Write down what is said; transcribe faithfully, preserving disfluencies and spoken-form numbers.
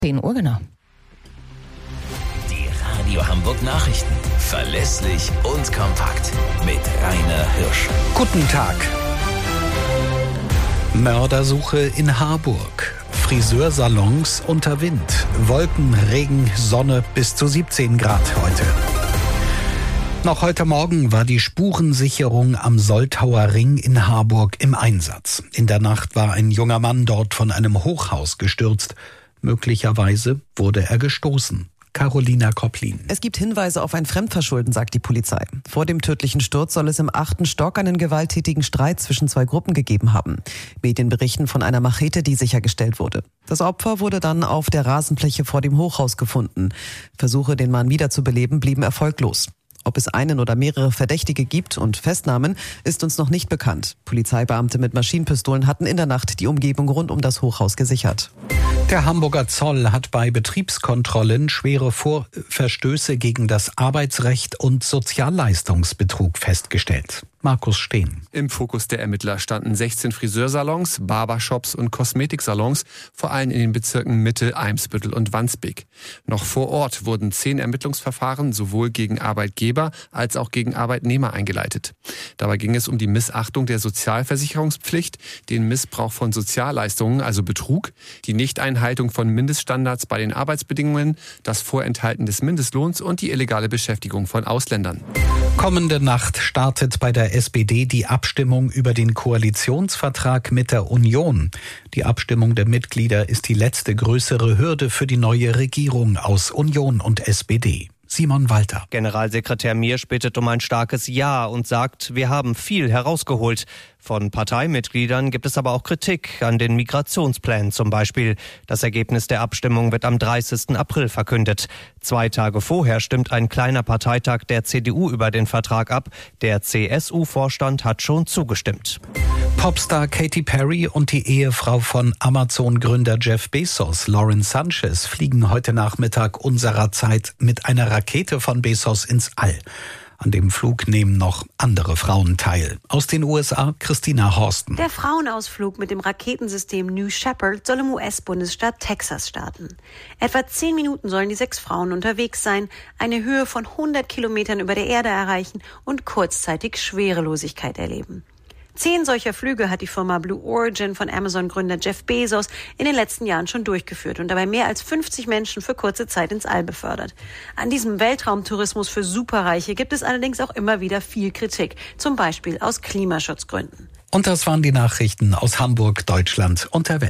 zehn Uhr genau. Die Radio Hamburg Nachrichten. Verlässlich und kompakt. Mit Rainer Hirsch. Guten Tag. Mördersuche in Harburg. Friseursalons unter Wind. Wolken, Regen, Sonne bis zu siebzehn Grad heute. Noch heute Morgen war die Spurensicherung am Soltauer Ring in Harburg im Einsatz. In der Nacht war ein junger Mann dort von einem Hochhaus gestürzt. Möglicherweise wurde er gestoßen. Carolina Kopplin. Es gibt Hinweise auf ein Fremdverschulden, sagt die Polizei. Vor dem tödlichen Sturz soll es im achten Stock einen gewalttätigen Streit zwischen zwei Gruppen gegeben haben. Medien berichten von einer Machete, die sichergestellt wurde. Das Opfer wurde dann auf der Rasenfläche vor dem Hochhaus gefunden. Versuche, den Mann wiederzubeleben, blieben erfolglos. Ob es einen oder mehrere Verdächtige gibt und Festnahmen, ist uns noch nicht bekannt. Polizeibeamte mit Maschinenpistolen hatten in der Nacht die Umgebung rund um das Hochhaus gesichert. Der Hamburger Zoll hat bei Betriebskontrollen schwere Vor- Verstöße gegen das Arbeitsrecht und Sozialleistungsbetrug festgestellt. Markus Steen. Im Fokus der Ermittler standen sechzehn Friseursalons, Barbershops und Kosmetiksalons, vor allem in den Bezirken Mitte, Eimsbüttel und Wandsbek. Noch vor Ort wurden zehn Ermittlungsverfahren sowohl gegen Arbeitgeber als auch gegen Arbeitnehmer eingeleitet. Dabei ging es um die Missachtung der Sozialversicherungspflicht, den Missbrauch von Sozialleistungen, also Betrug, die Nichteinhaltung von Mindeststandards bei den Arbeitsbedingungen, das Vorenthalten des Mindestlohns und die illegale Beschäftigung von Ausländern. Kommende Nacht startet bei der S P D die Abstimmung über den Koalitionsvertrag mit der Union. Die Abstimmung der Mitglieder ist die letzte größere Hürde für die neue Regierung aus Union und S P D. Simon Walter. Generalsekretär Miersch bittet um ein starkes Ja und sagt, wir haben viel herausgeholt. Von Parteimitgliedern gibt es aber auch Kritik an den Migrationsplänen zum Beispiel. Das Ergebnis der Abstimmung wird am dreißigsten April verkündet. Zwei Tage vorher stimmt ein kleiner Parteitag der C D U über den Vertrag ab. Der C S U-Vorstand hat schon zugestimmt. Popstar Katy Perry und die Ehefrau von Amazon-Gründer Jeff Bezos, Lauren Sanchez, fliegen heute Nachmittag unserer Zeit mit einer Rakete von Bezos ins All. An dem Flug nehmen noch andere Frauen teil. Aus den U S A, Christina Horsten. Der Frauenausflug mit dem Raketensystem New Shepard soll im U S-Bundesstaat Texas starten. Etwa zehn Minuten sollen die sechs Frauen unterwegs sein, eine Höhe von hundert Kilometern über der Erde erreichen und kurzzeitig Schwerelosigkeit erleben. Zehn solcher Flüge hat die Firma Blue Origin von Amazon-Gründer Jeff Bezos in den letzten Jahren schon durchgeführt und dabei mehr als fünfzig Menschen für kurze Zeit ins All befördert. An diesem Weltraumtourismus für Superreiche gibt es allerdings auch immer wieder viel Kritik, zum Beispiel aus Klimaschutzgründen. Und das waren die Nachrichten aus Hamburg, Deutschland und der Welt.